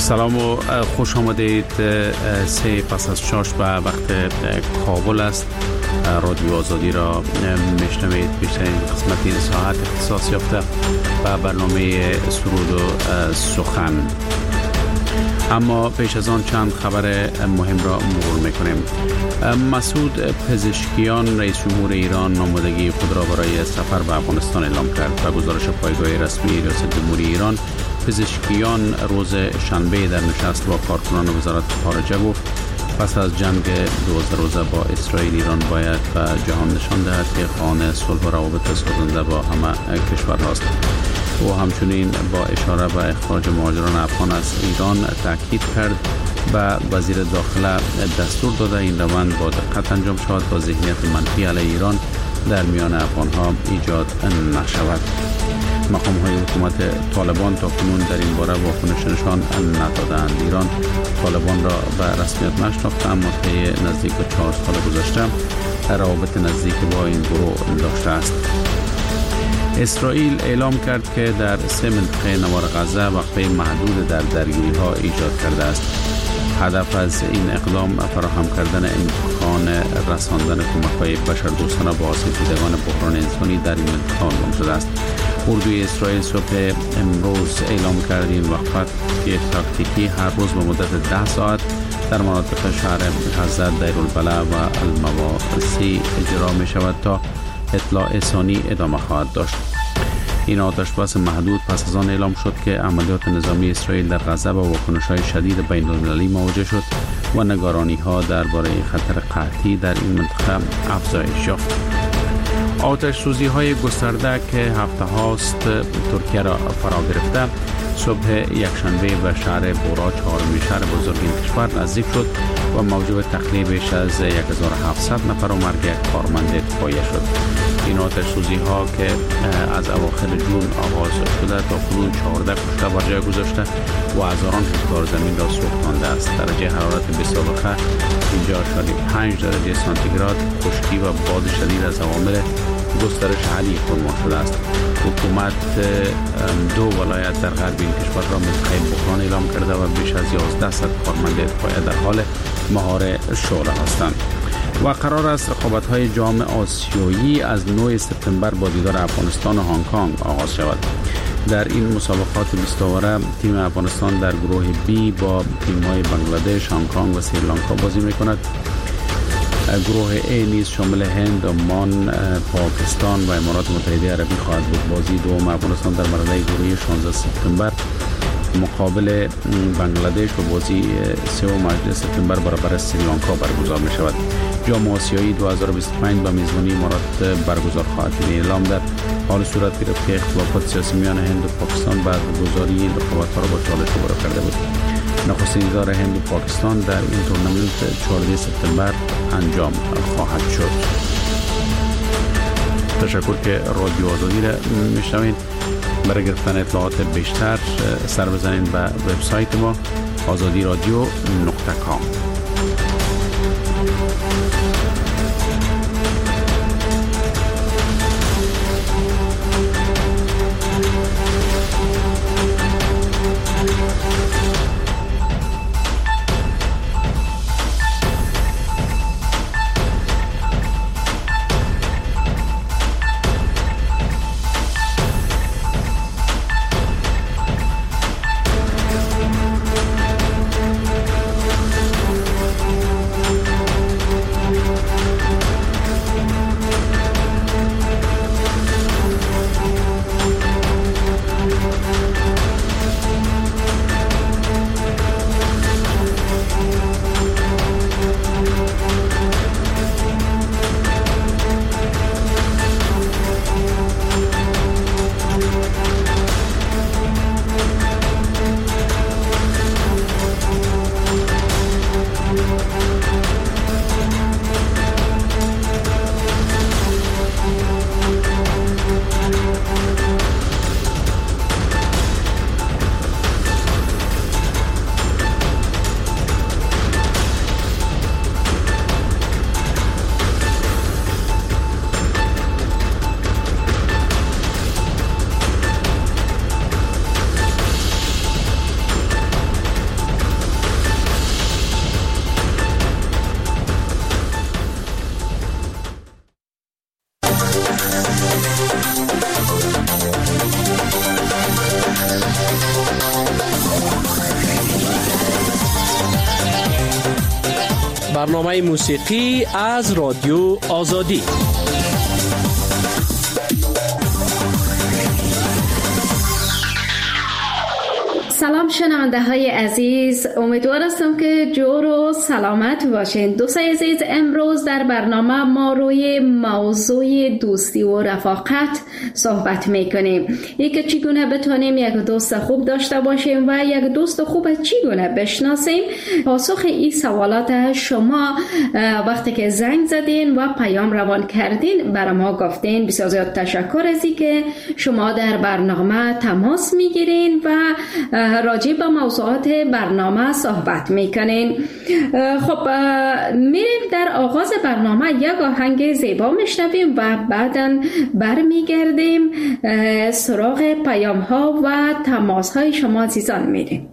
سلام و خوش آمدید. 3 پس از 6 به وقت کابل است. رادیو آزادی را میشنوید. بیشترین قسمت این ساعت اختصاص یافته به برنامه سرود و سخن. اما پیش از آن چند خبر مهم را مرور میکنیم. مسعود پزشکیان رئیس جمهور ایران نامادگی خود را برای سفر به افغانستان اعلام کرد. و گزارش پایگاه رسمی ریاست جمهوری ایران، پزشکیان روز شنبه در نشست با کارکنان وزارت خارجه گفت پس از جنگ 12 روزه با اسرائیل، ایران باید به جهان نشان دهد که خواهان صلح و روابط سازنده با همه کشورهاست. او همچنین با اشاره به اخراج مهاجران افغان از ایران تاکید کرد به وزیر داخله دستور داده این روند با دقت انجام شود تا ذهنیت منفی علیه ایران در میان افغانها ایجاد نشود. مقام‌های حکومت طالبان تا کنون در این باره واکنش نشان ندادند. ایران طالبان را به رسمیت نشناخته، اما طی نزدیک 4 سال گذشته روابط نزدیک با این گروه داشته است. اسرائیل اعلام کرد که در 3 منطقه نوار غزه وقفه محدود در درگیری‌ها ایجاد کرده است. هدف از این اقدام فراهم کردن امکان رساندن کمک‌های بشردوستانه به آسیب‌دیدگان بحران انسانی در این منطقه عنوان شده است. اردوی اسرائیل صبح امروز اعلام کرد این وقفه که تاکتیکی هر روز به مدت 10 ساعت در مناطق شهر حضرت، دیرالبلع و المواسی اجرا می شود تا اطلاع ثانی ادامه خواهد داشت. این آتش بس محدود پس از آن اعلام شد که عملیات نظامی اسرائیل در غزه با واکنش‌های شدید بین‌المللی مواجه شد و نگرانی‌ها درباره خطر قحطی در این منطقه افزایش یافت. آتش سوزی های گسترده که هفته هاست ترکیه را فرا گرفته، صبح یکشنبه به شهر بورا، 4مین شهر بزرگ این کشور نزدیک شد و موجب تخلیه بیش از 1700 نفر و مرگ یک کارمند پایه شد. این آتش سوزی ها که از اواخر جون آغاز شده تا کنون 14 کشته بر جای گذاشته و هزاران هکتار زمین را سوختانده است. درجه حرارت بی‌سابقه اینجا 5 درجه سانتیگراد خشکی و باد شدید از عوامل گسترش حالی فرما شده است. حکومت 2 ولایت در غرب این کشور را منطقه بحران اعلام کرده و بیش از 1100 کارمند اطفائیه در حال مهار شعله هستند. و قرار است رقابت‌های جام آسیایی از 9 سپتامبر با دیدار افغانستان و هنگ کنگ آغاز شود. در این مسابقات 20 اوره تیم افغانستان در گروه بی با تیم‌های بنگلادش، هنگ کنگ و سریلانکا بازی می‌کند. گروه ای نیز شامل هند، عمان، پاکستان و امارات متحده عربی خواهد بود. بازی دوم افغانستان در مرحله گروهی 16 سپتامبر مقابل بنگلادش و بازی سوم 18 سپتامبر برابر سریلانکا برگزار می شود. جام آسیایی 2025 به میزبانی امارات برگزار خواهد شد. اعلام در حال صورت گرفت که اختلافات سیاسی میان هند و پاکستان بعد گذاری این رقابت‌ها را با چالش روبرو کرده بود. نخستین دیدار هند و پاکستان در این تورنمنت 14 سپتامبر انجام خواهد شد. تشکر که رادیو آزادی را میشنوید. برای گرفتن اطلاعات بیشتر سر بزنید به وبسایت ما azadiradio.com. برنامه موسیقی از رادیو آزادی. سلام شنونده های عزیز، امیدوار هستم که جور و سلامت باشین. دوستای عزیز، امروز در برنامه ما روی موضوع دوستی و رفاقت صحبت میکنیم. یک چگونه بتونیم یک دوست خوب داشته باشیم و یک دوست خوب چگونه بشناسیم. پاسخ این سوالات شما وقتی که زنگ زدین و پیام روان کردین برای ما گفتین. بسیار زیاد تشکر از اینکه شما در برنامه تماس میگیرین و راجع به موضوعات برنامه صحبت میکنین. خب میریم در آغاز برنامه یک آهنگ زیبا میشنویم و بعداً برمیگردیم سراغ پیام ها و تماس های شما عزیزان میریم.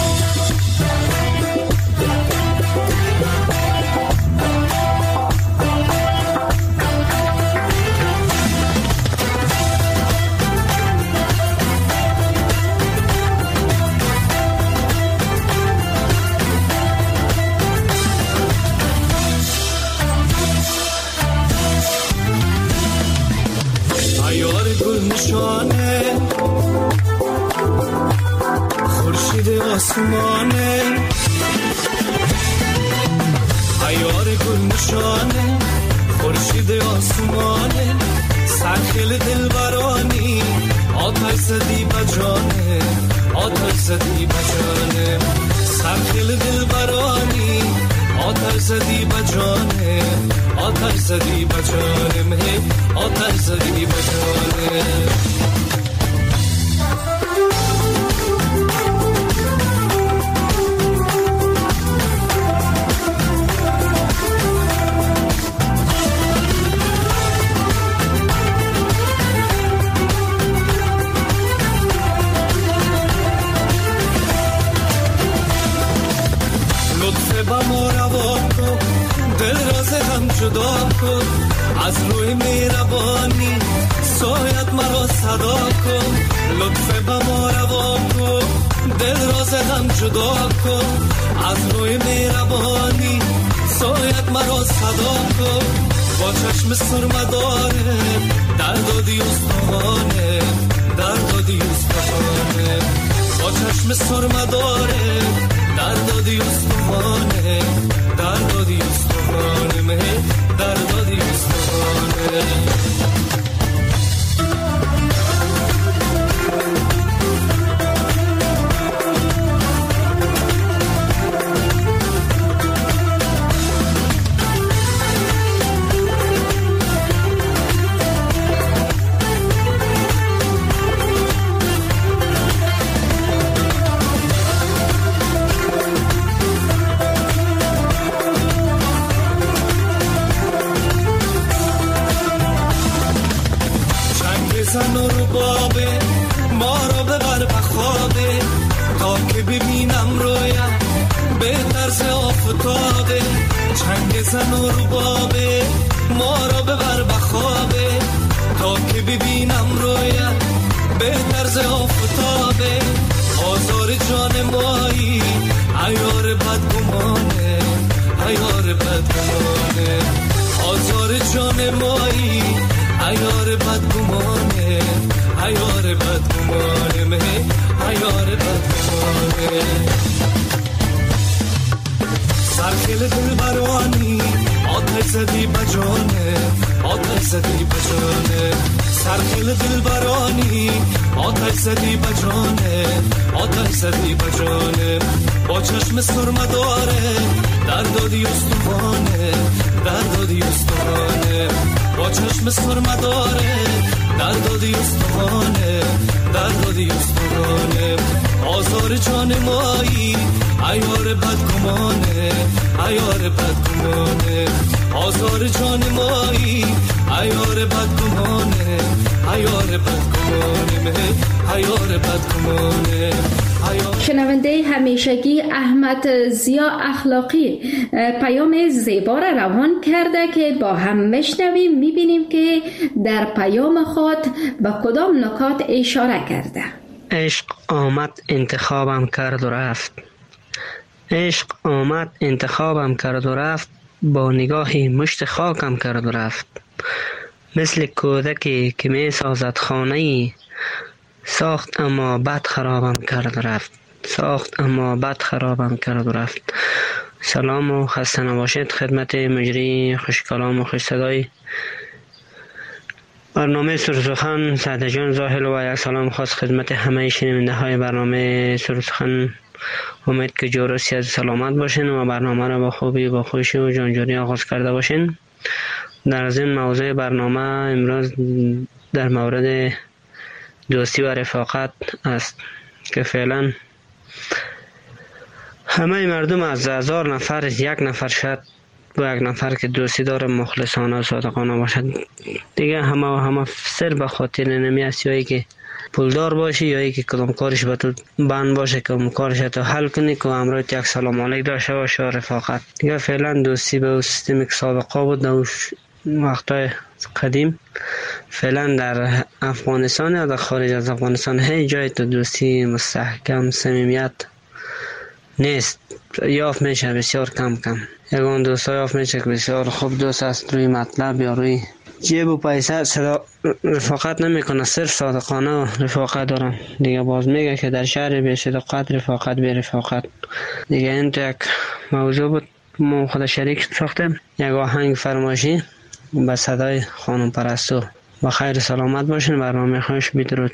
خورشید آسمانه، عیار گل نشانه، خورشید آسمانه، سرخیل دلبرانی، آتش زدی بجانه، آتش زدی بجانه، سرخیل دلبرانی، آتش زدی بجانه، آتش زدی بجانه، آتش زدی بجانه. جدا کن از روی مهربانی، سایت مرا صدا کن، لطف به ما روا کن، دل راز هم جدا کن از روی مهربانی، سایت مرا صدا کن، با چشم سرمداره دردادی استخوانه، دردادی استخوانه، با چشم سرمداره دردادی استخوانه، دردادی استخوانه، دردادی استخوانه. زن و ربابه ما را ببر بخوابه تا که ببینم رویت به طرز آفتابه، آزار جان مایی عیار بدگمانه، عیار بدگمانه، آزار جان مایی عیار بدگمانه، عیار بدگمانه، عیار بدگمانه. سرخیل دلبرانی، آتش زدی بجانه، آتش زدی بجانه، سرخیل دلبرانی، آتش زدی بجانه، آتش زدی بجانه، با چشم سرمداره دردادی استخوانه، دردادی استخوانه، با چشم سرمداره دردادی استخوانه، دردادی استخوانه، آزار جان مایی عیار بدگمانه، عیار بدگمانه، آزار جان مایی عیار بدگمانه، عیار بدگمانه، عیار بدگمانه. شنونده همیشگی احمد ضیا اخلاقی پیام زیبا را روان کرده که با هم میشنویم، میبینیم که در پیام خود به کدام نکات اشاره کرده. عشق آمد انتخابم کرد و رفت، عشق آمد انتخابم کرد و رفت، با نگاهی مشت خاکم کرد و رفت. مثل کودکی که می سازد خانه‌ای، ساخت اما بد خرابم کرد و رفت. ساخت اما بد خرابم کرد و رفت. سلام و خسته نباشید خدمت مجری خوش کلام و خوش صدای برنامه سرسخن سعد جان زاهل و یک سلام خاص خدمت همه شنونده های برنامه سرسخن. امید که جور سیاد سلامت باشین و برنامه را با خوبی با خوشی و جانجوری آغاز کرده باشین. در از این موضوع برنامه امروز در مورد دوستی و رفاقت است که فعلا همه مردم از 1000 نفر یک نفر شاید با یک نفر که دوستی داره مخلصانه و صادقانه باشد. دیگه همه سر به خاطر نمی است، یا ای که پولدار باشی یا ای که کدام کارش به تو بند باشه که کارش تو حل کنی که امروز یک سلام علیک داشته باشه و رفاقت. دیگه فعلا دوستی به سیستمی که سابقه بود در وقتای قدیم، فعلا در افغانستان یا در خارج از افغانستان هیچ جای تو دوستی مستحکم صمیمیت نیست. یافت میشه بسیار کم. یگان دوست یافت میشه که بسیار خوب دوست است، روی مطلب یا روی جیب و پیسه رفاقت نمیکنه، صرف صادقانه و رفاقت دارن. دیگه باز میگه که در شهر بی صداقت رفاقت بی رفاقت. دیگه این تو یک موضوع بود ما خود شریک ساختیم. یک آهنگ فرمایشی به صدای خانم پرستو. با خیر سلامت باشین. برنامه خوش بدرود.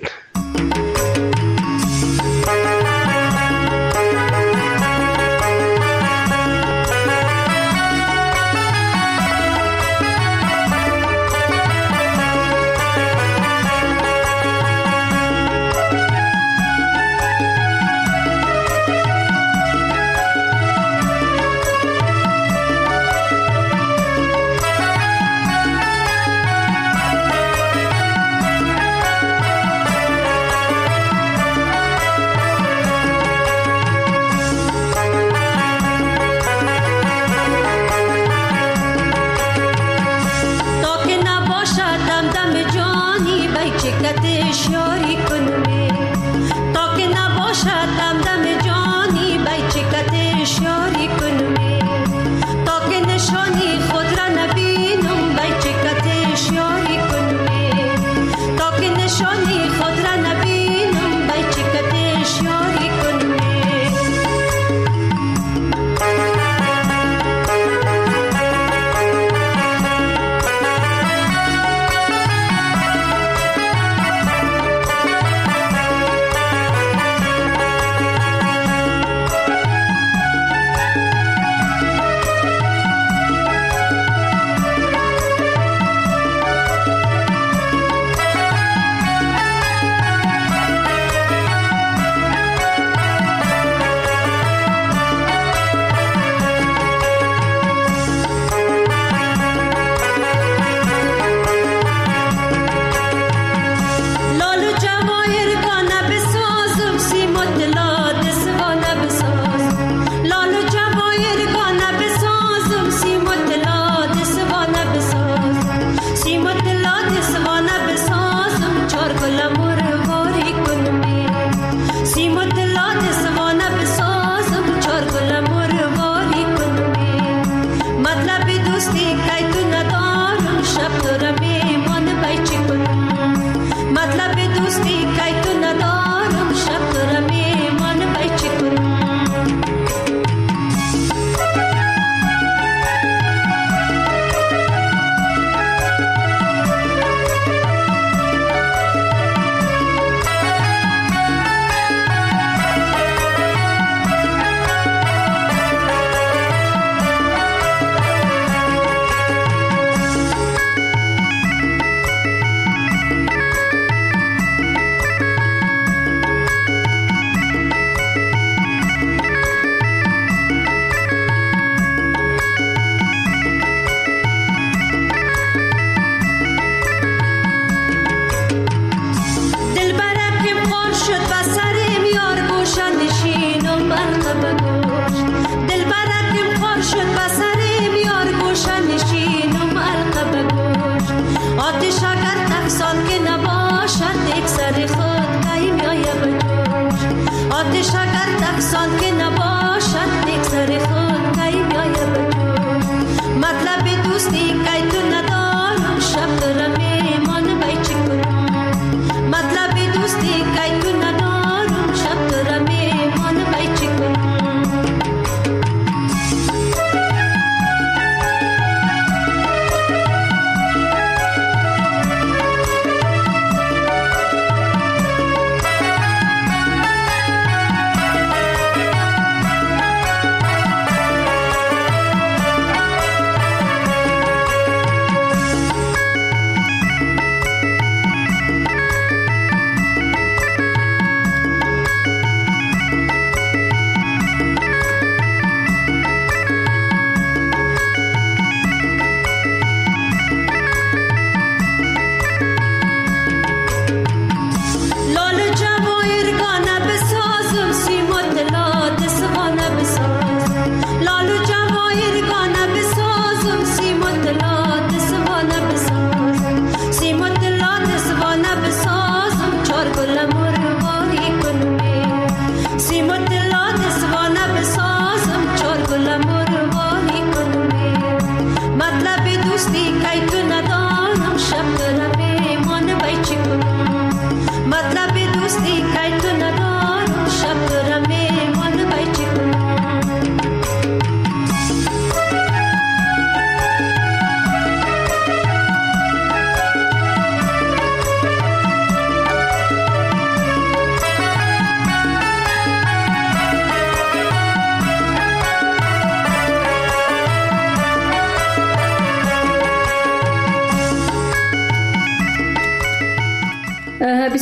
آتش اگر تفسان که نباشد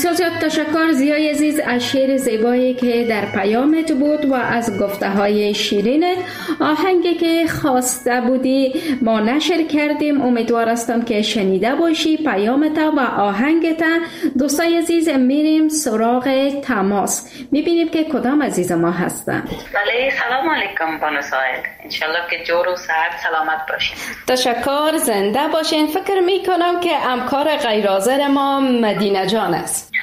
بسیار زیاد تشکر زیای عزیز از شعر زیبایی که در پیامت بود و از گفته های شیرینت. آهنگی که خواسته بودی ما نشر کردیم، امیدوار هستم که شنیده باشی پیامت و آهنگت. دوستای عزیز میریم سراغ تماس، میبینیم که کدام عزیز ما هستن. بله، سلام علیکم بانو سایل، انشالله که جور و صحت سلامت باشین. تشکر، زنده باشین. فکر میکنم که همکار غیرحاضر ما مدینه جان است.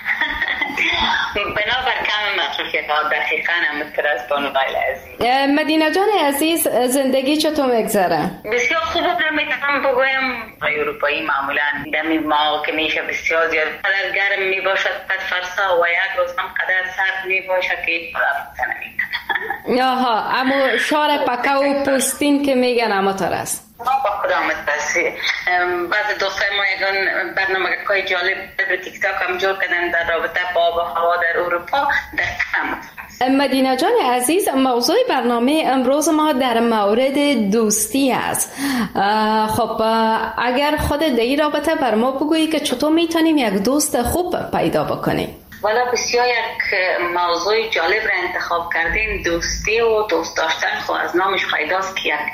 بنابر کم مصروفیت ها دقیقاً هم مثل از بانو سایل عزیز. مدینه جان عزیز، زندگی چطور میگذره؟ بسیار خوب میتونم بگویم. اروپایی معمولا دمی ما که میشه بسیار زیاد قدر گرم میباشد قد فرسا و یک روز هم قدر سرد میباشد که هیچ فرصت نمیکنه. آها، اما شار پکه و پوستین که میگن اما تر است. با خدامت بسی. بعض دوستای ما یکان برنامه که جالب در تیک تاک هم جور کردن در رابطه با آب و هوا در اروپا. در مدینه جان عزیز، موضوع برنامه امروز ما در مورد دوستی است. خب اگر خود در این رابطه بر ما بگویی که چطور میتونیم یک دوست خوب پیدا بکنیم؟ والا بسیار یک موضوع جالب را انتخاب کردین. دوستی و دوست داشتن خب از نامش پیداست که یک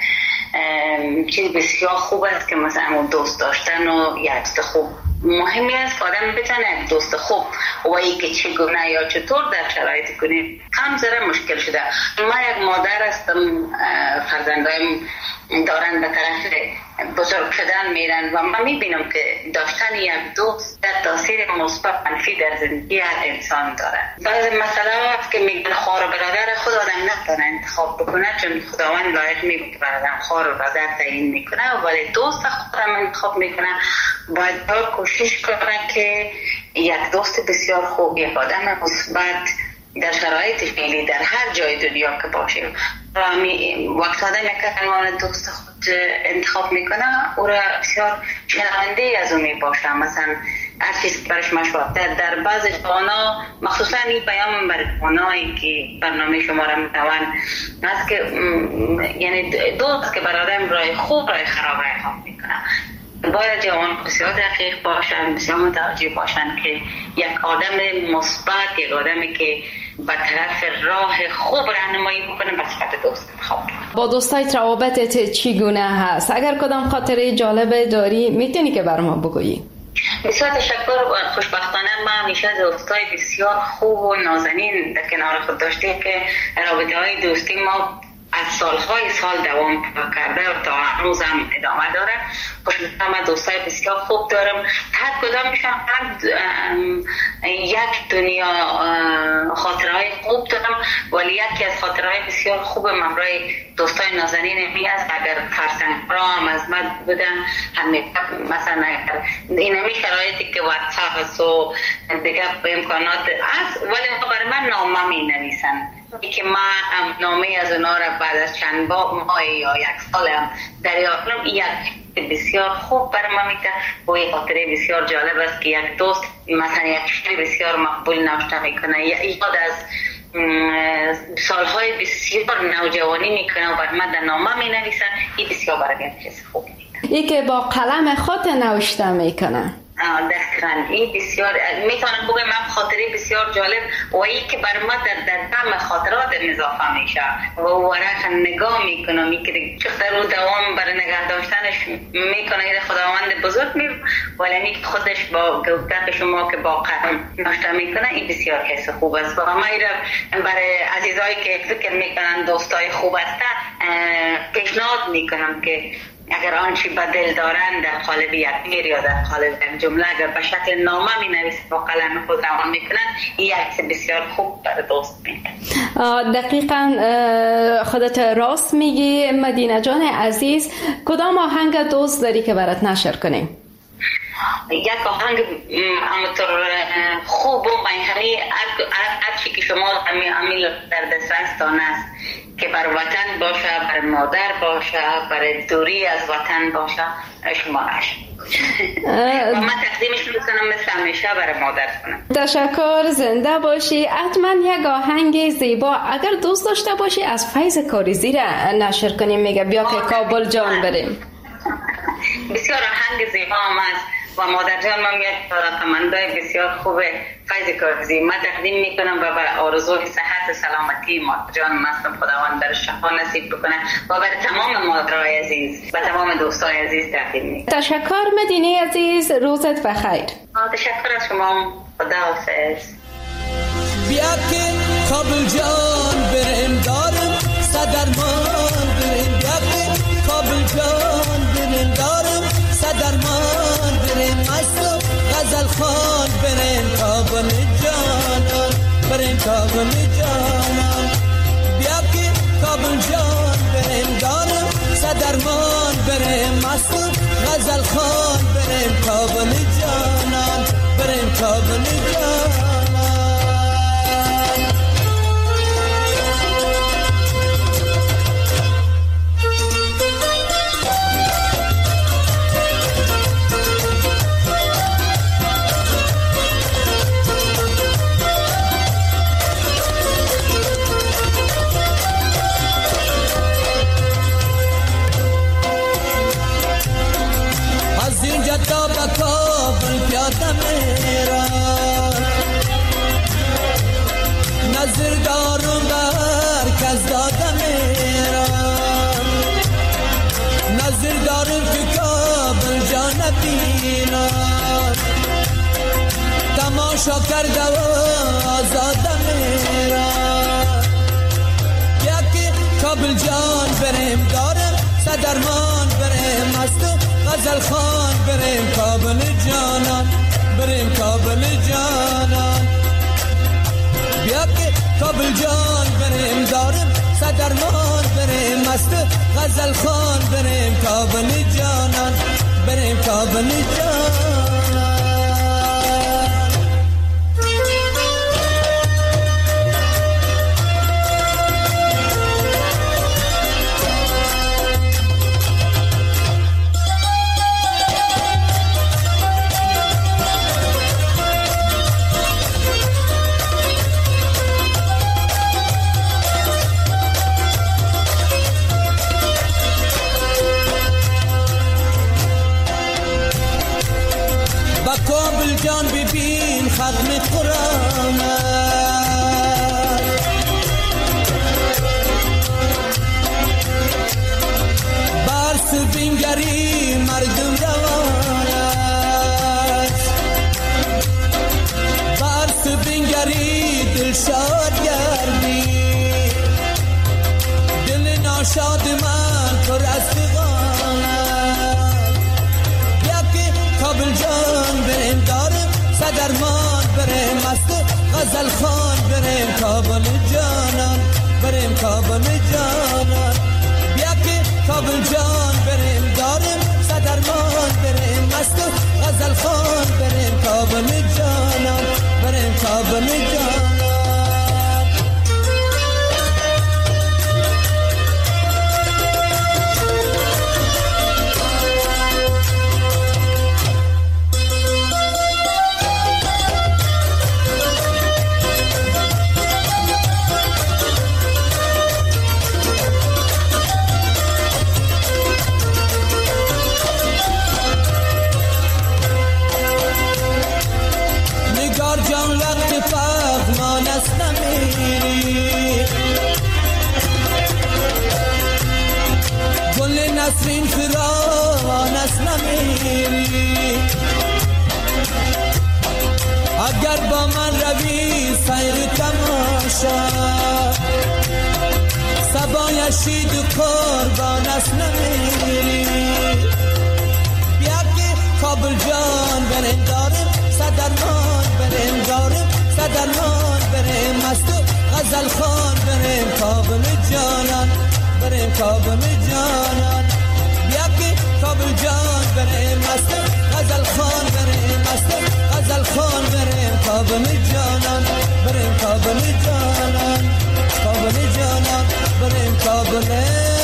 چیز بسیار خوب است که مثلا دوست داشتن و یک دوست خوب مهمی است که آدم بتونه یک دوست خوب و ای که چگونه یا چطور در شرایط کنید هم ذره مشکل شده. ما یک مادر هستم، فرزندایم دارن به طرف بزرگ شدن میرن و من میبینم که داشتن یک دوست در تاثیر مثبت منفی در زندگی هر انسان داره. بعض مسئله هست که میگن خوار و برادر خود آدم نتونه انتخاب بکنه، چون خداوند لایق میگه برادر خوار و برادر تعیین میکنه، ولی دوست خود هم انتخاب میکنه. باید کوشش کنه که یک دوست بسیار خوب، یک آدم مثبت در شرایط فعلی در هر جای دنیا که باشیم وقت آدم یک عنوان دوست خود انتخاب میکنه او را بسیار شنونده از او میباشه. مثلا هر چیز برش مشورت در بعض جوانا، مخصوصا این پیام بر جوانایی که برنامه شما را میتوان است که یعنی دوست که بر آدم راه خوب راه خراب را انتخاب میکنه. باید جوان بسیار دقیق باشن، بسیار متوجه باشن که یک آدم مثبت، یک آدمی که به طرف راه خوب راهنمایی بکنه به صفت دوست انتخاب کنه. با دوستایت روابطت چگونه هست؟ اگر کدام خاطره جالب داری میتونی که بر ما بگویی؟ بسیار تشکر. خوشبختانه ما همیشه دوستای بسیار خوب و نازنین در کنار خود داشتیم که رابطه های دوستی ما از سالهای سال دوام کرده و تا هنوز هم ادامه داره. خوشبختانه من دوستای بسیار خوب دارم، هر کدامشان یک دنیا خاطرهای خوب دارم، ولی یکی از خاطرهای بسیار خوب من برای دوستای نازنین می است. اگر فرزندان هم از من بودن مثلا این همی شرایطی که واتساپ است و دیگه امکانات است، ولی برای من نامه می نویسن که من نامه از اونا را بعد از چند ماه یا یک سال هم دریافت کنم. یک بسیار خوب برای من میده و یک خاطره بسیار جالب است که یک دوست مثلا یک شعر بسیار مقبول نوشته میکنه یا یاد از سالهای بسیار نوجوانی میکنه و برای من در نامه می نویسن. این بسیار برای من چیز خوب میده. ای که با قلم خود نوشته میکنه. دقیقاً این بسیار میتونم بگم من خاطره بسیار جالب و این که بر ما در دم خاطرات اضافه میشه و ورق نگاه میکنم که چقدر رو دوام برای نگه داشتنش میکنه. این خداوند بزرگ ولی این خودش با گفتن شما که با قلم نوشته میکنه این بسیار حس خوب است. و ما برای عزیزایی که فکر میکنن دوستای خوب هستن پیشنهاد میکنم که اگر آنچه به دل دارن در قالب یک میر یا در قالب یک جمله اگر به شکل نامه می نویسن با قلم خود روان میکنن این یک بسیار خوب برای دوست میده. دقیقاً خودت راست میگی مدینه جان عزیز. کدام آهنگ دوست داری که برات نشر کنیم؟ یک آهنگ همونطور خوب و منحنی هرچی که شما امیل در دسترستان است که بر وطن باشه، بر مادر باشه، بر دوری از وطن باشه شما و من تقدیمش میکنم مثل همیشه برای مادر کنم. تشکر، زنده باشی. حتما یک آهنگ زیبا اگر دوست داشته باشی از فیض کاریزی را نشر کنیم. میگه بیا که کابل جان بریم. بسیار آهنگ زیبا هم است و مادر جان من یک رقمنده بسیار خوب فیض کارزی من تقدیم میکنم و به آرزوی صحت سلامتی مادر جان مستم خداوند در شفا نصیب بکنه و بر تمام مادرای عزیز و تمام دوستای عزیز تقدیم میکنم. تشکر مدینه عزیز، روزت بخیر. تشکر از شما، خداحافظ. بیا که کابل جان بریم دارم صدرمان بریم، بیا که کابل جان بریم دارم صدرمان بریم، مست و غزل خوان بریم کابل جانان بریم کابل جانان. بیا که کابل جان بریم دارم صدرمان بریم، مست و غزل خوان بریم کابل جانان بریم کابل جانان. تا به کابل پیاده میرم، نظر دارم بر کس داده میرم، نظر دارم که کابل جا نبینم، تماشا کرده و آزاده میرم. بیا که کابل جان بریم دارم صدرمان بریم، مست غزل خوان بریم کابل جانان بریم کابل جانان. بیا که کابل جان بریم دارم صدرمان بریم، مست غزل خوان بریم کابل جانان بریم کابل جانان. کابل جان ببین ختم قرآن، برس بینگری مردم روان است، برس بینگری دل شاد گردی، دل ناشاد من پر از فغان است. بیا که کابل جان بریم دارم صدرمان بریم، مست غزل خوان بریم کابل جانان بریم کابل جانان. بیا که کابل جان بریم دارم صدرمان بریم، مست غزل خوان بریم کابل جانان بریم کابل جانان. جان وقت پاکمان است نمیری، گل نسرین فراوان است نمیری، اگر با من روی سیر تماشا سبای شید قربان است نمیری. بیا که کابل جان بریم دارم صدرمان بریم دارم صدرمان بریم، مست غزل خوان بریم کابل جانان بریم کابل جانان. بیا که کابل جان بریم مست غزل خوان بریم، مست غزل خوان بریم کابل جانان بریم کابل جانان کابل جانان بریم کابل جانان.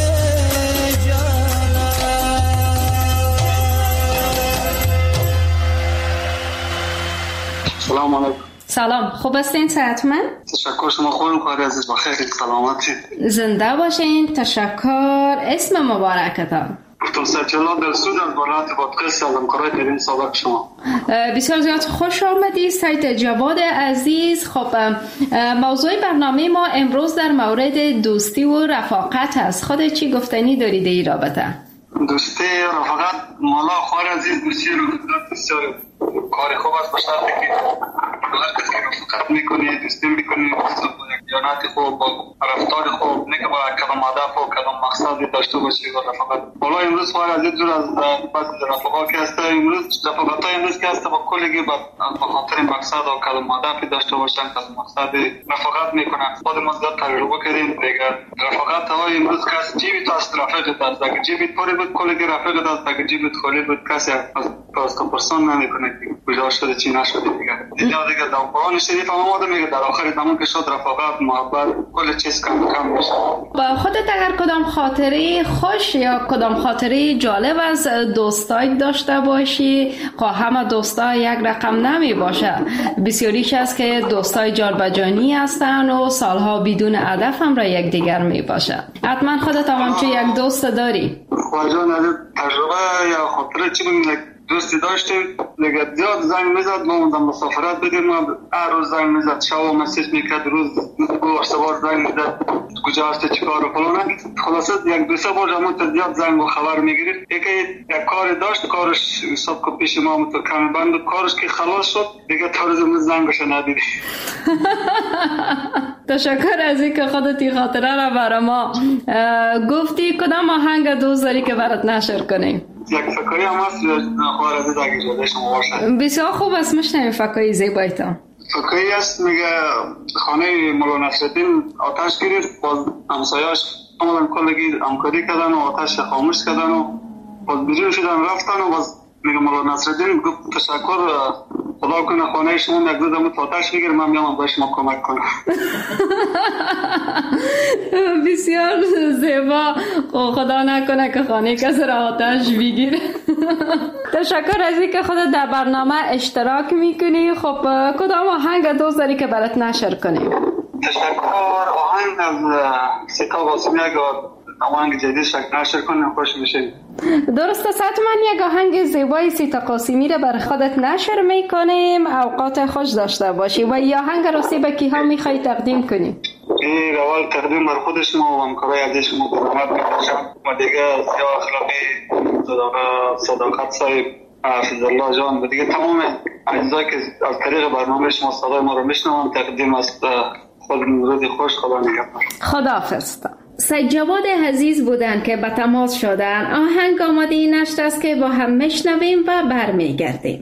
سلام علیکم. سلام، خوب هستین؟ صحتمند؟ تشکر، شما خوبین؟ کاری عزیز بخیر، سلامتی. زنده باشین. تشکر. اسم مبارکتان؟ دکتر سجلا در سود از ولایت بادغیس از همکارای ترین سابق شما. بسیار زیاد خوش آمدید سید جواد عزیز. خب موضوع برنامه ما امروز در مورد دوستی و رفاقت است. خودت چی گفتنی دارید در این رابطه؟ دوستی و رفاقت مولا خوار عزیز دوستی رو بسیار کار خوب است، به شرطی که هر کس که رفاقت میکنه دوستی میکنه دیانت خوب با رفتار خوب، نه که با کدام هدف و کدام مقصدی داشته باشه و رفاقت. حالا امروز خوار عزیز دور از بعض رفاقات که هست، امروز رفاقت های امروز که هست با کلگی با خاطر مقصد و کدام هدفی داشته باشن کدام مقصد رفاقت میکنن. خود ما زیاد تجربه کردیم دیگه. رفاقت های امروز که هست جیبی تو است رفیقت است، اگه جیبی پره بود کلگی رفیقت است، اگه جیبی خالی بود کسی از پرسان نمیکنه کجا شده چی نشده دیگه. دیگه در قرآن شریف هم اومده میگه در آخر زمان که شد رفاقت محبت کل چیز کم میشه. با خودت اگر کدام خاطره خوش یا کدام خاطره جالب از دوستای داشته باشی، همه دوستا یک رقم نمی باشه، بسیاریش است که دوستای جانبجانی هستن و سالها بدون هدف هم را یک دیگر می باشه. حتما خودت هم همچون یک دوست داری. خواجان از تجربه یا خاطره چی بگیم دوستی داشتیم دیگه، زیاد زنگ میزد، ما اومدم مسافرت بدیم، ما هر روز زنگ میزد، شب و مسیج میکرد، روز بار سوار زنگ میزد کجا هستی چی کار و فلان. خلاصه یک دو سه بار همون زیاد زنگ و خبر میگیرید. یک کار داشت، کارش حساب که پیش ما تو کمی بند، کارش که خلاص شد دیگه تا روز زنگش ندیدی. تشکر از اینکه خودت این خاطره را برای ما گفتی. کدام آهنگ دوست داری که برات نشر کنیم؟ یک فکری هم هست خوار عزیز اگه اجازه شما باشه. بسیار خوب است، میشنویم فکری زیبایتان. فکری است میگه خانه مولا نصرالدین آتش گرفت، باز همسایه‌اش عملاً کلگی همکاری کردن و آتش خاموش کردن و باز بیرون شدن رفتن و باز میگه مولا نصرالدین گفت تشکر، خدا کنه خانه شما یک دو دم آتش بگیره، من میام به شما کمک کنم. بسیار زیبا. خدا نکنه که خانه کسی را آتش بگیره. تشکر از اینکه خودت در برنامه اشتراک میکنی. خب کدام آهنگ دوست داری که برات نشر کنیم؟ تشکر. آهنگ از سیتا قاسمی اگه آهنگ جدید نشر کنیم خوش میشه. درست است، حتما یک آهنگ زیبای سیتا قاسمی را بر خودت نشر میکنیم. اوقات خوش داشته باشی. و یا آهنگ راستی به کیها میخوای تقدیم کنیم؟ این اول تقدیم بر خود شما و همکارای عزیز شما برامت میکنم و دیگه سیاه اخلاقی صداقت صاحب حافظ الله جان و دیگه تمام اجزایی که از طریق برنامه شما صدای ما رو میشنوم تقدیم است. خود روز خوش، خدا نگهدار. خداحافظ. سید جواد عزیز بودن که به تماس شدن. آهنگ آماده نشت است که با هم میشنویم و برمیگردیم.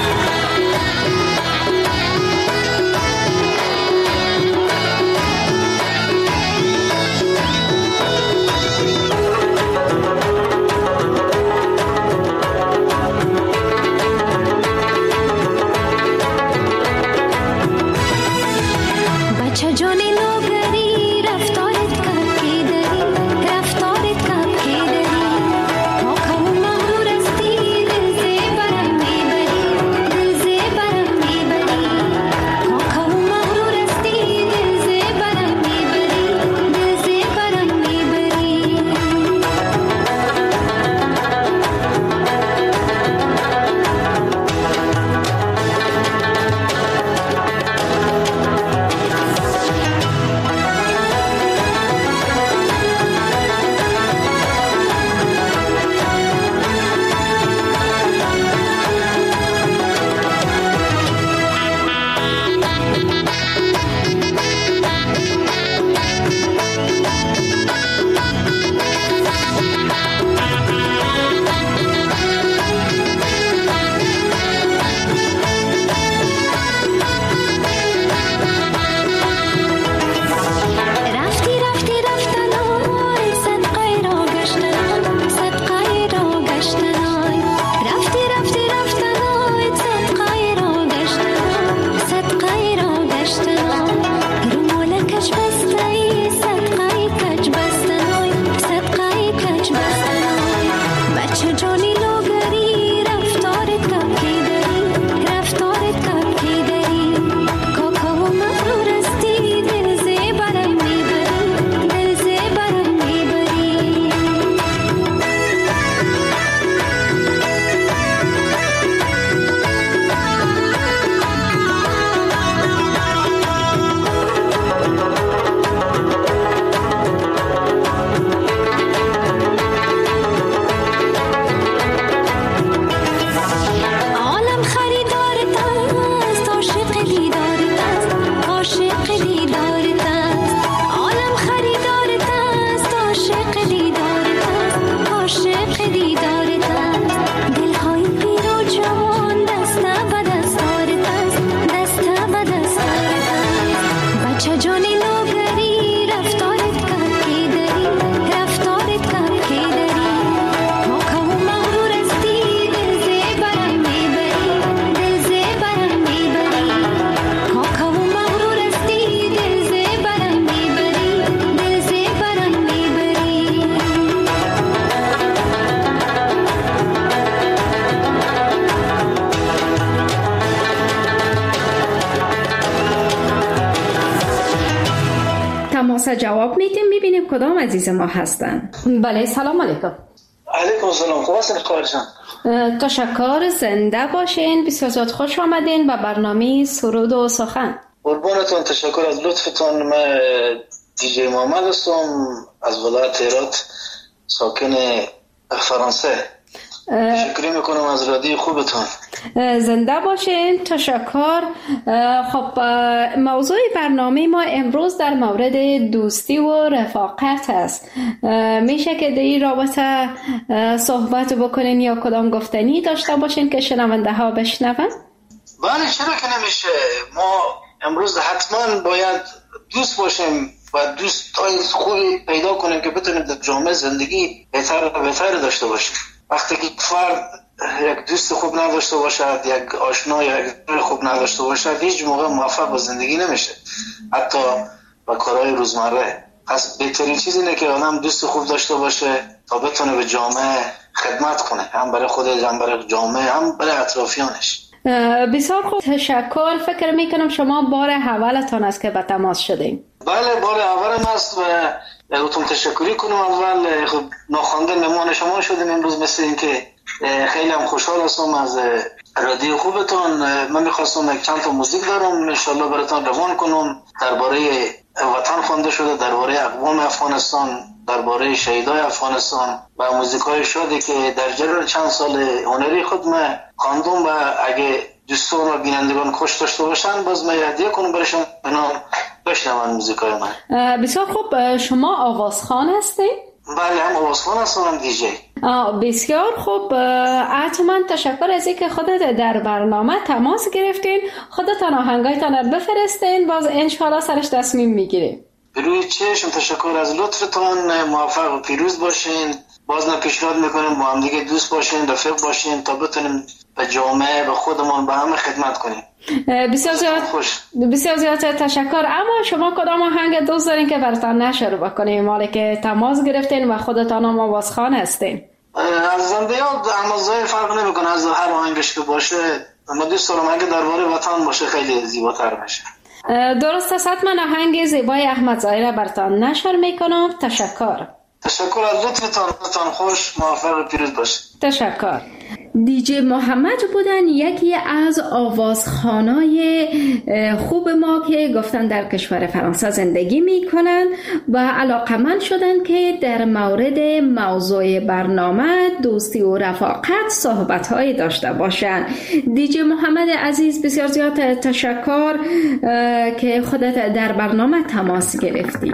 بچه جانی نوگری رفتارت کار کی داری، رفتارت کار کی داری، ما کم مغرور استی دل سے برم میبری، دل پرسه جواب میدیم، میبینیم کدام عزیز ما هستن. بله، سلام علیکم. علیکم سلام. خوب هستین خواهرشان؟ تشکر، زنده باشین. بسیار زیاد خوش آمدین به برنامه سرود و سخن. قربانتون، تشکر از لطفتون. من دیجی محمد هستم از ولایت هرات، ساکن فرانسه. تشکر میکنم از رادیو خوبتون. زنده باشین. تشکر. خب موضوع برنامه ما امروز در مورد دوستی و رفاقت است. میشه که در این رابطه صحبت بکنین یا کدام گفتنی داشته باشین که شنونده ها بشنون؟ بله، چرا که نمیشه. ما امروز حتما باید دوست باشیم و دوستای خوبی پیدا کنیم که بتونیم در جامعه زندگی بهتر داشته باشیم. وقتی که فرد یک دوست خوب نداشته باشد، یک آشنا یا یک خوب نداشته باشد، هیچ موقع موفق به زندگی نمیشه، حتی با کارهای روزمره. پس بهترین چیز اینه که آدم دوست خوب داشته باشه تا بتونه به جامعه خدمت کنه، هم برای خودش، هم برای جامعه، هم برای اطرافیانش. بسیار خوب، تشکر. فکر میکنم شما بار اولتان است که به تماس شدین. بله، بار اولم است و اتون تشکری کنم. اول خب ناخوانده مهمان شما شدیم امروز، مثل این که خیلی هم خوشحال هستم از رادیو خوبتون. من میخواستم یک چند تا موزیک دارم انشالله براتون روان کنم، درباره وطن خوانده شده، درباره اقوام افغانستان، درباره شهیدای افغانستان و موزیکای شده که در جریان چند سال هنری خود من خواندم و اگه دوستان و بینندگان خوش داشته باشن باز من هدیه کنم برشون بنام بشنون موزیکای من. بسیار خوب. شما آوازخوان هستین؟ بله، هم آوازخوان هستم هم دیجی. بسیار خوب. حتما تشکر از اینکه خودت در برنامه تماس گرفتین. خودتان آهنگایتان رو بفرستین، باز انشالله سرش تصمیم میگیریم. بروی چشم. تشکر از لطفتان. موفق و پیروز باشین. باز پیشنهاد میکنیم با هم دیگه دوست باشین، رفیق باشین تا بتونیم به جامعه، به خودمون، به همه خدمت کنیم. بسیار زیاد تشکر. اما شما کدام آهنگ دوست دارین که براتون نشر بکنیم، مالی که تماس گرفتین و خودتان هم آوازخوان هستین؟ از زندگیات احمدزاده فرق نمیکنه، از هر آهنگش که باشه. ما دوست دارم اگه درباره وطن باشه خیلی زیباتر بشه. درست است. حتما آهنگ زیبای احمدزاده را براتون نشر میکنم. تشکر از لطفتان. خوش، موفق و پیروز باشید. تشکر. دیجی محمد بودن، یکی از آوازخوانای خوب ما که گفتن در کشور فرانسه زندگی میکنن و علاقمند شدن که در مورد موضوع برنامه دوستی و رفاقت صحبت‌هایی داشته باشن. دیجی محمد عزیز، بسیار زیاد تشکر که خودت در برنامه تماس گرفتی.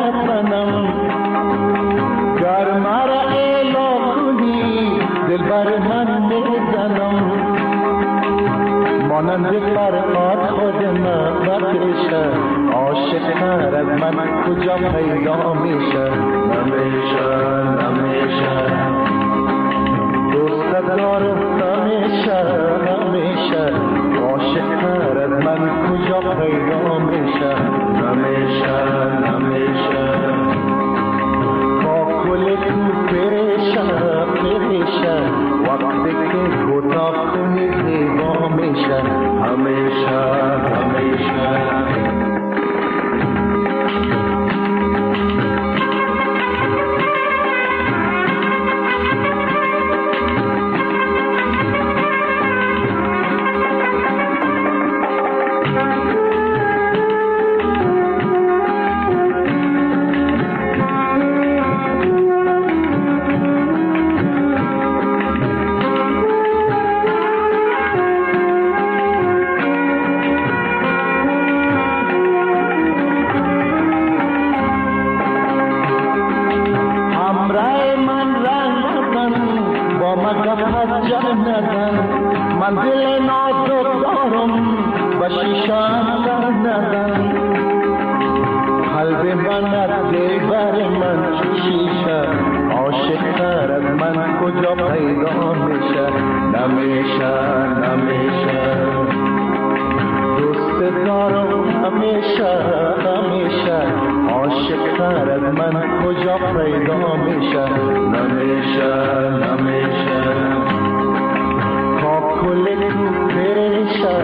وطنم گر مرا اعلا کنی دل بر من میزنم مانند فرقات خود نمیشه عاشق تر از من کجا پیدا میشه نمیشه دوست دارم نمیشه عاشق تر از من کجا پیدا میشه نمیشه با کل تو پریشه وقتی که کوتاه کنی زیبا میشه همیشه من دل نازک دارم و شیشان ندارم قلب من از دل بر من شیشه عاشق تر از من کجا پیدا میشه نمیشه دوست دارم همیشه عاشق تر از من کجا پیدا میشه نمیشه کل تو پریشه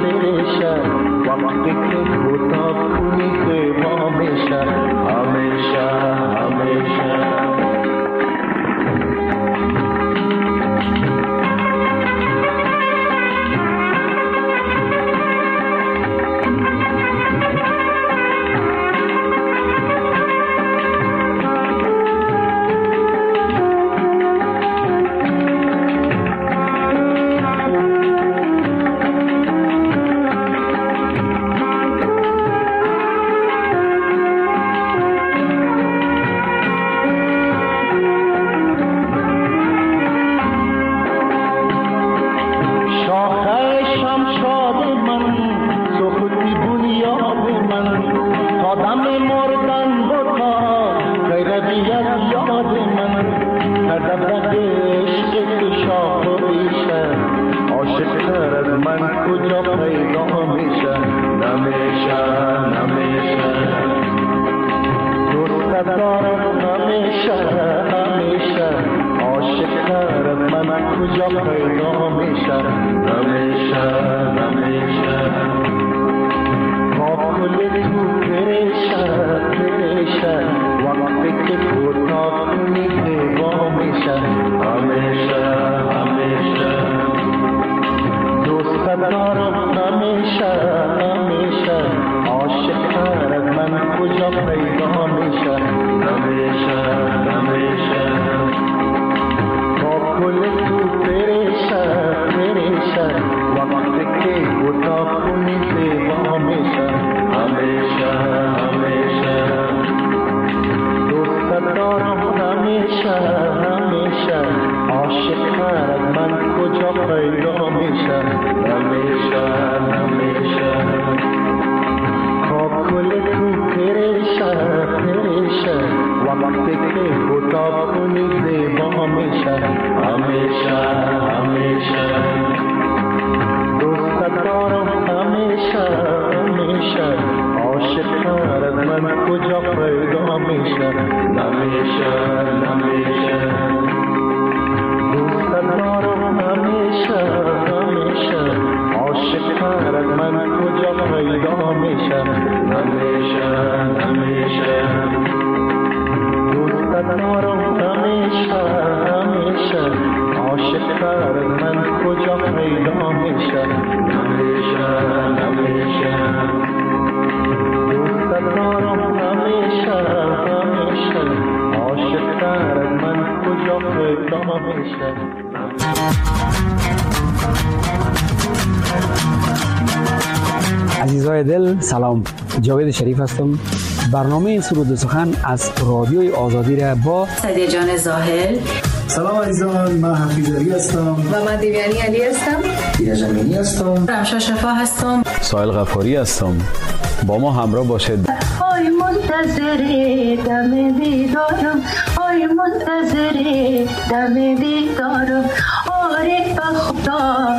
وقتی که کوتاه کنی زیبا میشه همیشه عزیزای دل سلام، جاوید شریف هستم. برنامه سرود و سخن از رادیوی آزادی را با سعدیه جان زاهل. سلام عزیزان، من حفیظ علی هستم و من دیویانی علی هستم. ایرج امینی هستم. رمشا شفا هستم. سایل غفاری هستم. با ما همراه باشید. ای منتظر دم دیدارم، ای منتظر دم دیدارم، آره بخدا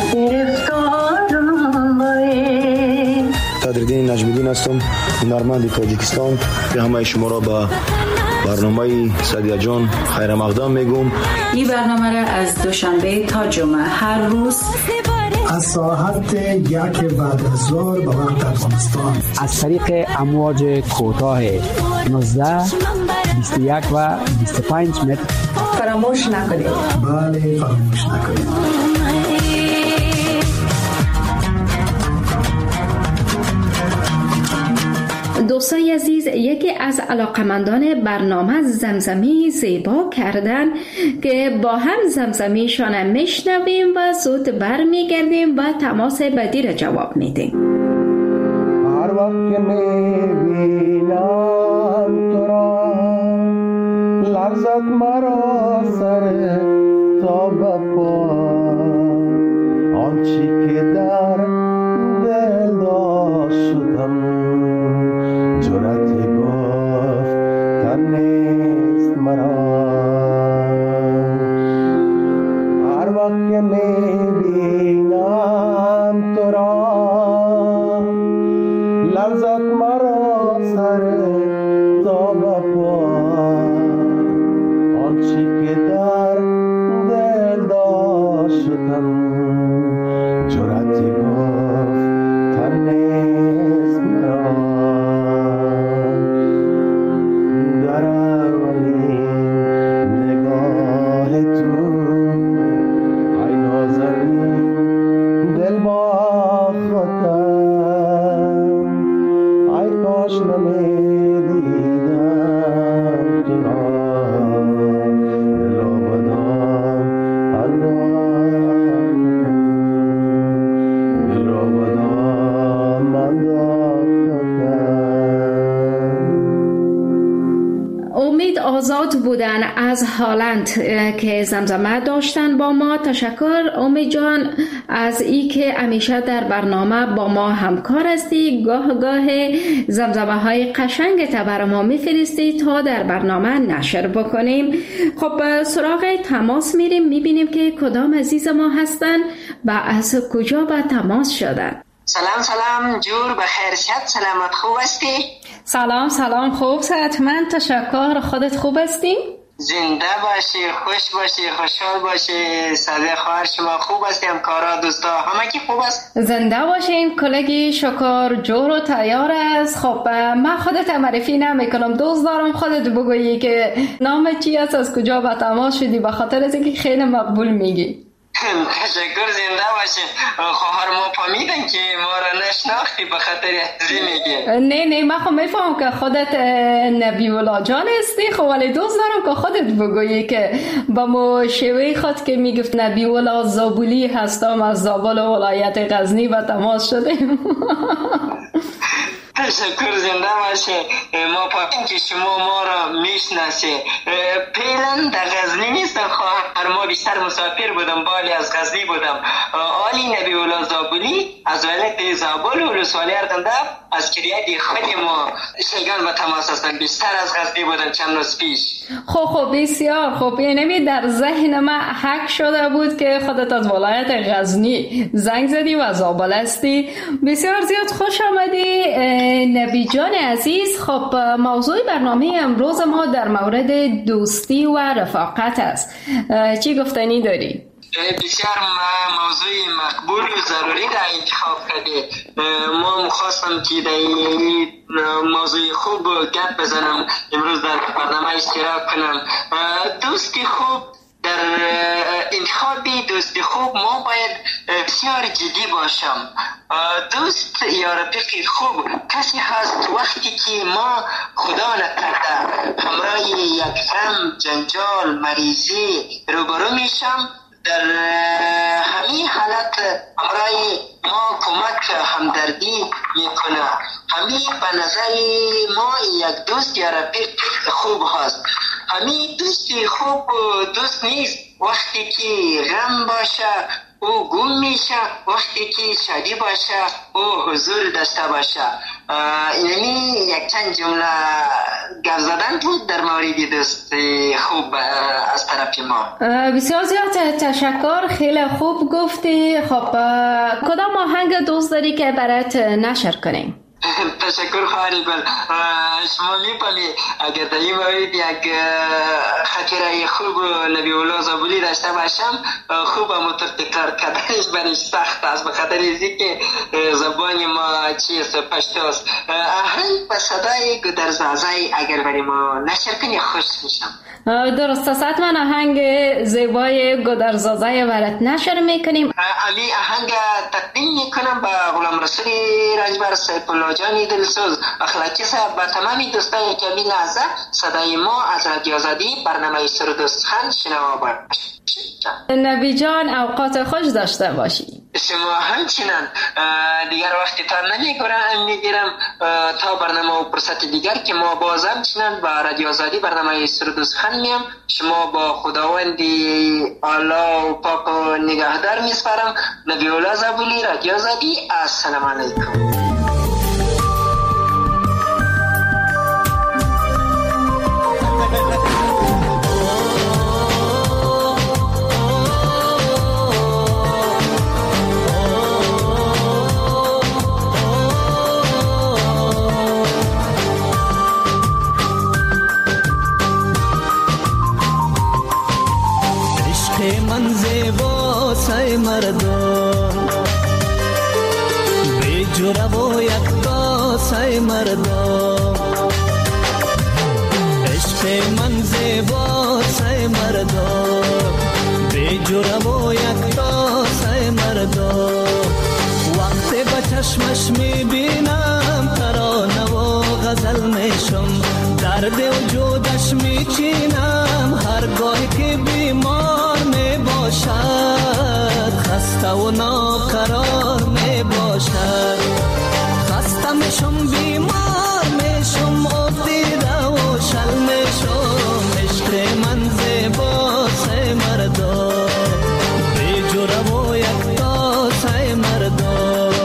گرفتارم. صدرالدین نجمیدین هستم، هنرمند تاجیکستان. به همه شما را با برنامه سعدیه جان خیر مقدم میگم. این برنامه را از دوشنبه تا جمعه هر روز از ساعت 1 بعد از ظهر به وقت افغانستان از طریق امواج کوتاه 19 21 و 25 متر فراموش نکنید. بله، فراموش نکنید. دوستای عزیز، یکی از علاقمندان برنامه زمزمی زیبا کردن که با هم زمزمیشان میشنویم و زود برمیگردیم و تماس بعدی را جواب میدیم. هر وقت که میبینم تو را لرزد مرا سر تا بپا، آنچی که در دل داشتم جرأت گفتن نیست مرا. هر وقت که میبینم تو را لرزد مرا سر تا بپا، آنچی که در دل داشتم جرأت گفتن نیست مرا. در اولین نگاه تو ای نازنین دل باختم، ای کاش نمیدیدم تو را دل آبادان انداختم، دل آبادان انداختم. امید آزاد بودن از هالند که زمزمه داشتن با ما. تشکر امید جان از ای که همیشه در برنامه با ما همکار هستی. گاه زمزمه های قشنگ تا برای ما میفرستی تا در برنامه نشر بکنیم. خب سراغ تماس میریم، میبینیم که کدام عزیز ما هستن و از کجا به تماس شدن. سلام جور بخیر شد، سلامت خوب هستی؟ سلام خوب صحتمند، تشکر. خودت خوب هستی؟ زنده باشی، خوش باشی، خوشحال باشی. صدیق خواهر شما خوب هستی؟ همکارا دوستا همه کی خوب است؟ زنده باشین. کلگی شکر جور و تیار است. خب من خودت معرفی نمیکنم، دوست دارم خودت بگویی که نام چی است، از کجا به تماس شدی، به خاطر از اینکه خیلی مقبول میگی. تشکر، زنده باشین. خواهر ما فهمیدن که ما را نشناختی به خاطر ازی میگی. نه من خب میفهم که خودت نبی الله جان هستی، خب ولی دوست دارم که خودت بگویی که با مو شوی خود که میگفت نبی الله زابلی هستم، از زابل ولایت غزنی و تماس شدیم. تشکر، زنده باشه. ما فهمیدیم که شما ما را میشناسی. پیلن در غزنی نیستم خواهر، ما بیشتر مسافر بودم، بالی از غزنی بودم. آلی نبی الله زابلی از ولایت زابل و ولسوالی اردندب از کریت خود ما شیگان به تماس هستن، بیشتر از غزنی بودم چند روز پیش. خب بسیار خوب. یعنی در ذهن من حک شده بود که خودت از ولایت غزنی زنگ زدی و زابل هستی. بسیار زیاد خوش آمدی نبی جان عزیز. خب موضوع برنامه امروز ما در مورد دوستی و رفاقت است. چی گفتنی داری؟ بسیار موضوع مقبول و ضروری را انتخاب کرده. ما خواستم که در این موضوع خوب گپ بزنم، امروز در برنامه اشتراک کنم. دوستی خوب، در انتخاب دوستی خوب ما باید بسیار جدی باشم. دوست یا رفیق خوب کسی هست وقتی که ما خدا نکرده همراه یک غم، جنجال، مریضی روبرو میشم، در همین حالت برای ما کمک همدردی میکنه. همین به نظر ما یک دوست یا رفیق خوب هست. همین دوستی خوب دوست نیست وقتی که غم باشه او گم میشه، وقتی که شادی باشه او حضور داشته باشه. اینمی یک چند جمله گفت زدن بود در مورد دوست خوب از طرف ما. بسیار زیاد تشکر، خیلی خوب گفتی. خب کدام آهنگ دوست داری که برات نشر کنیم؟ تشکر خواهر گل. شما می‌فهمی اگر در این مورد یک خاطره خوب نبی الله زابلی داشته باشم خوب همونطور تکرار کردنش برش سخت است، به خاطر اینکه که زبان ما چیست پشتوست. آهنگ به صدای گودرزازای اگر برای ما نشر کنی خوش میشم. درست است، حتما آهنگ زیبای گودرزازای برات نشر میکنیم. امی آهنگ تقدیم میکنم به غلام رسول رجبر سیف الله جانی دلسوز اخلاقی صاحب، به تمامی دوستای کمی نازه صدای ما از رادیو آزادی برنامه سرود و سخن شنوا باش. نبی جان اوقات خوش داشته باشی. شما همچنان. دیگر وقتی تا نمیگیرم تا برنامه و فرصت دیگر که ما باز همچنان با رادیو آزادی برنامه سرود و سخن میم. شما با خداوندی الله و پاک و نگهدار میسپارم. نبی الله زابلی، رادیو آزادی. السلام علیکم. من زیبا سای مردم بی جرا و یکتا سای مردم، عشق من زیبا سای مردم بی جرا و یکتا سای مردم. وقتی با چشمش میبینم ترانه و غزل میشم، درد وجودش میچینم هرگاهی که بیمار باشد، خسته و ناقرار می باشد. خسته میشم بیمار میشم افتیده و شل میشم. عشق من زیبا سای مردم بی جرا و یکتا سای مردم.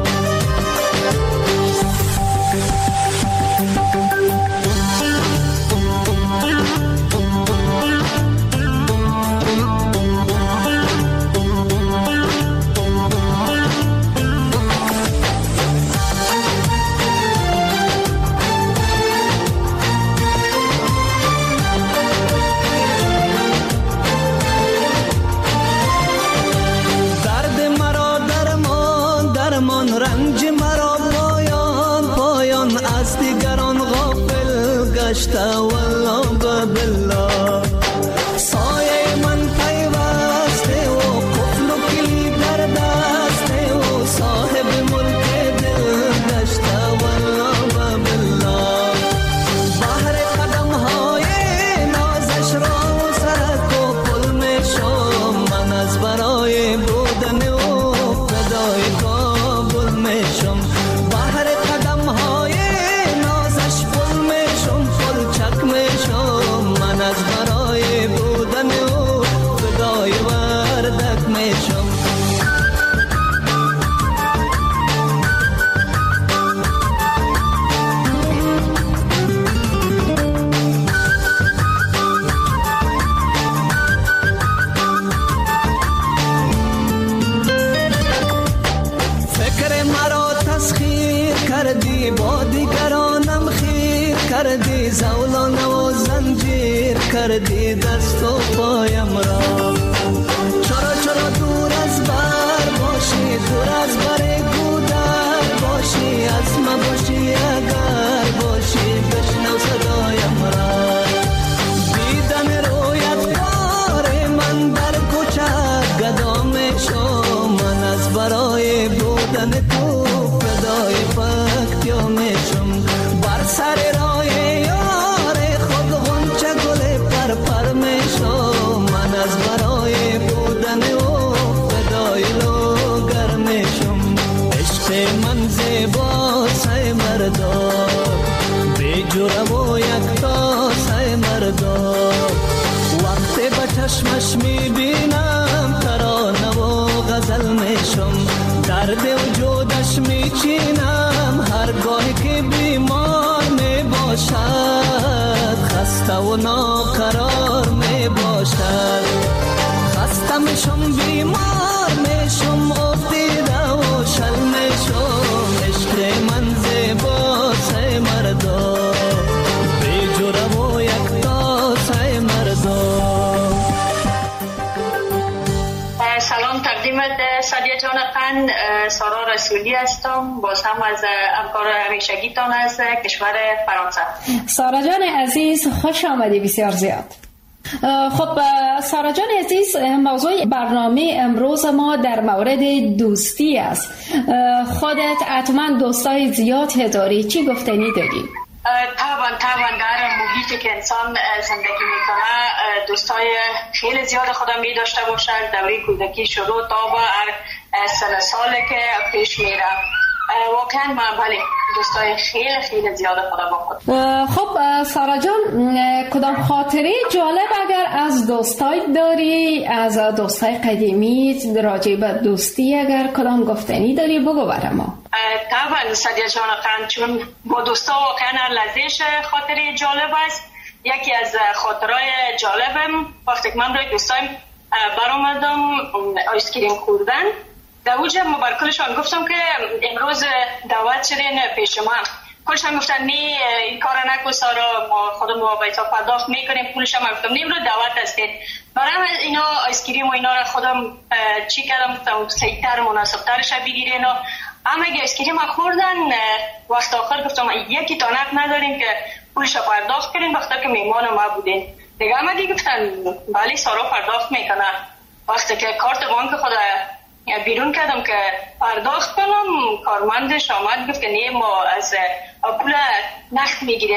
رنج مرا پایان پایان از دیگران غافل گشته والله بالله. سایه من پیوسته و قفل و کلید در دسته و صاحب ملک دل گشته والله بالله. بحر قدم های نازش را سرک و پل میشم، من از برای بودن و فدای کابل میشم. بحر قدم های نازش پل میشم، پل چک میشم، من از برای بودن و فدای وردک میشم. کردی با دیگرانم خیر کردی، زولانه و زنجیر کردی دست و پایم را. چرا چرا دور از بر باشی، دور از بر گودر باشی، از ما باشی اگر باشی بشنو صدایم را. دیدن رویت کار من در کوچه گدا میشم، من از برای بودن تو فدای پاکتیا میشم. بر سر راه یار خود غنچه گل پر پر میشم، من از برای جودش میبینم ترانه و غزل میشم درد وجودش میچینم هرگاه که بیمار میباشد خسته و ناقرار میباشد خسته میشم بیمار میشم افتیده و شل میشم عشق من زیبا سای مردا بی جوره و یکتا سای مردا. سلام تقدیمت سادیا جان قند، سارا رسولی هستم، باز هم از همکار همیشگیتان از کشور فرانسه. سارا جان عزیز خوش آمدی بسیار زیاد. خب سارا جان عزیز، موضوع برنامه امروز ما در مورد دوستی است. خودت حتما دوستای زیاد داری، چی گفتنی داری؟ طبعا در محیطی که انسان زندگی میکنه دوستای خیلی زیاد خودم می داشته باشد. دوره کودکی شروع تا به هر سن سالی که پیش میره واقعا من دوستای خیلی زیاد خودم با خود. خب سارا جان، کدام خاطره جالب اگر از دوستای داری، از دوستای قدیمی راجع به دوستی اگر کدام گفتنی داری بگو برام. طبعا سادیا جان قند، چون با دوستا واقعا لذیذ خاطره جالب است. یکی از خاطرهای جالبم وقتی که من روی دوستایم برآمدم آیسکریم خوردن، در اوج ما بر کلشان گفتم که امروز دعوت شدین پیش من. کلشان گفتن نه این کار نکن سارا، ما خودمون با پرداخت میکنیم پولش. هم گفتم نه امروز دعوت هستید. برام اینا آیسکریم و اینا را خودم چی کردم، گفتم سیتر مناسبترش بگیرین. اما اگه آیسکریم خوردن وقت آخر گفتم یکی تانک نداریم که پولش پرداخت کنیم وقتی که میمان ما بودین. دیگه هم گفتن بله سارا پرداخت میکنه. وقتی که کارت بانک خود بیرون کردم که پرداخت کنم، کارمندش آمد گفت که نه ما از پول نقد میگیریم.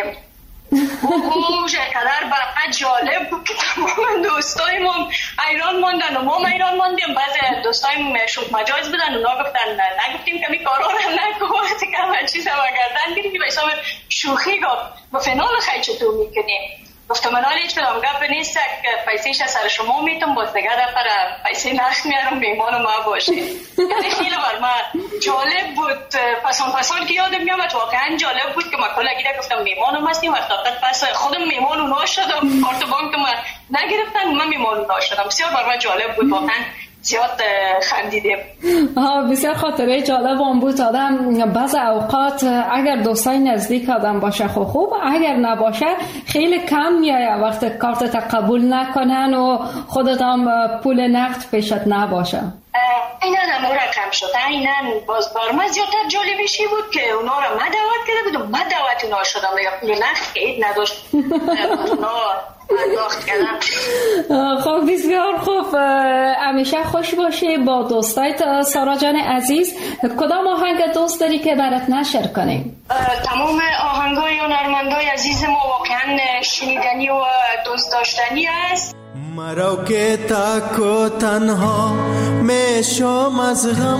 اون قدر برای جالب بود که تمام دوستایم ایران ماندن و ما ایران ماندیم. بعضی دوستایم شوخ مجاز بودن، اونا گفتن نگفتیم که می کارا رو نکن، وقتی که همه چیز هم گردن گیریم به حساب شوخی گفت فنال خیلی چطور میکنیم. گفتم من حالی هیچ کدام گپ نیست که پیسیش از سر شما میتونم باز دیگه دفعه پیسی نخ میارم میمان ما باشه. یعنی خیلی بر من جالب بود. پسان که یادم میامد واقعا جالب بود که ما کلا گیره گفتم میمانم هستیم وقتا پس خودم میمان اونا شدم، کارت بانک ما نگرفتن من میمان اونا شدم. بسیار بر من جالب بود، واقعا زیاد خندیدیم. بسیار خاطره جالب هم بود. آدم بعض اوقات اگر دوستای نزدیک آدم باشه خوب، اگر نباشه خیلی کم میایه وقت کارت قبول نکنن و خودت هم پول نقد پیشت نباشه. اینا هم را کم شد. اینا باز بارما زیادتر جالبشی بود که اونا را ما دعوت کرده بودم، ما دعوت اونا شدم یا پول نقد که اید نداشت اونا پرداخت کردم. خب بسیار خوب، همیشه خوش باشی با دوستایت. سارا جان عزیز، کدام آهنگ دوست داری که برات نشر کنیم؟ تمام آهنگای هنرمندای عزیز ما واقعا شنیدنی و دوست داشتنی است. مرا که تک و تنها میشم از غم،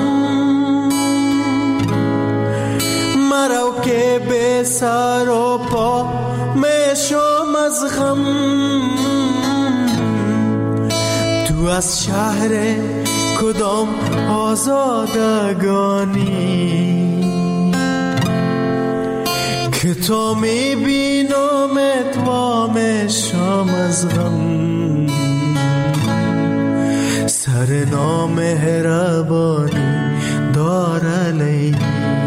مرا که به سر و پا میشم از غم، تو از شهر کدام آزادگانی که تو میبینمت و میشم از غم، سر نامهربانی داره لیلی،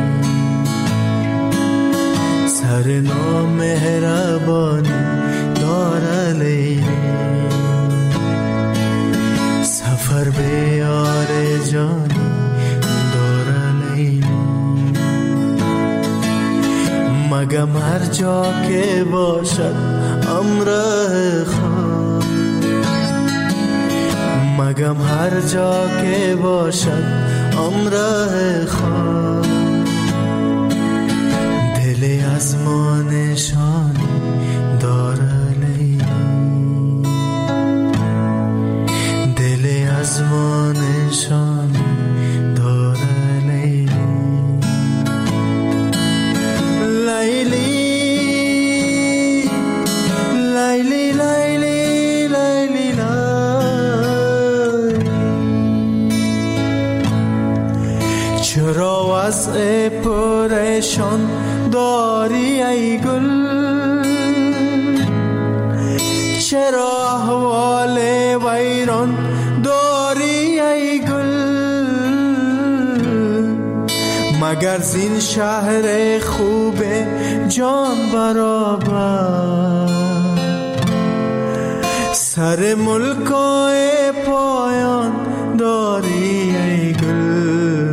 سر نامهربانی داره لیلی، سفر به یار جانی داره لیلی، مگم هر جا که باشد امره خواه، مگم هر جا که باشد امره خواه، دل از ما نشانی داره لیلی، دل از ما نشانی داره لیلی، لیلی لیلی لیلی لیلی لیلی پریشان داری ای گل؟ چرا احوال ویران داری ای گل؟ مگر زین شهر خوب جان برابر سر ملکای پایان داری ای گل؟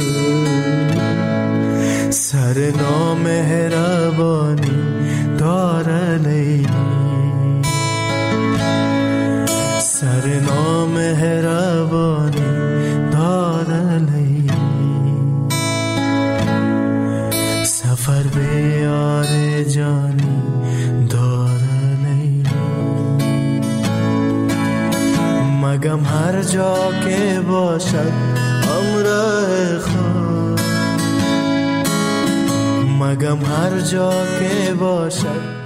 سر نامهربانی داره لیلی، سر نامهربانی داره لیلی. سفر به یار جانی داره لیلی، مگم هر جا که باشد همراه خود، مگم هر جا که باشد